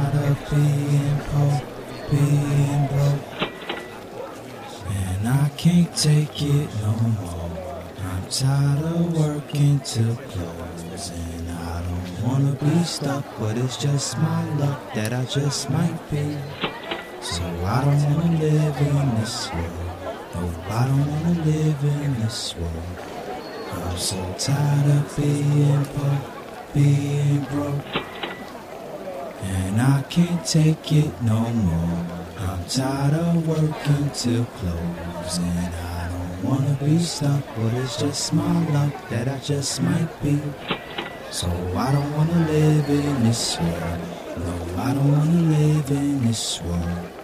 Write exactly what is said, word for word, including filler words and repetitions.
tired of being poor, being broke, and I can't take it no more. I'm tired of working to close, and I don't wanna be stuck, but it's just my luck that I just might be. So I don't wanna live in this world. No, I don't wanna live in this world. I'm so tired of being poor, being broke, and I can't take it no more. I'm tired of working till close, and I don't wanna be stuck, but it's just my luck that I just might be. So I don't wanna live in this world. No, I don't wanna live in this world.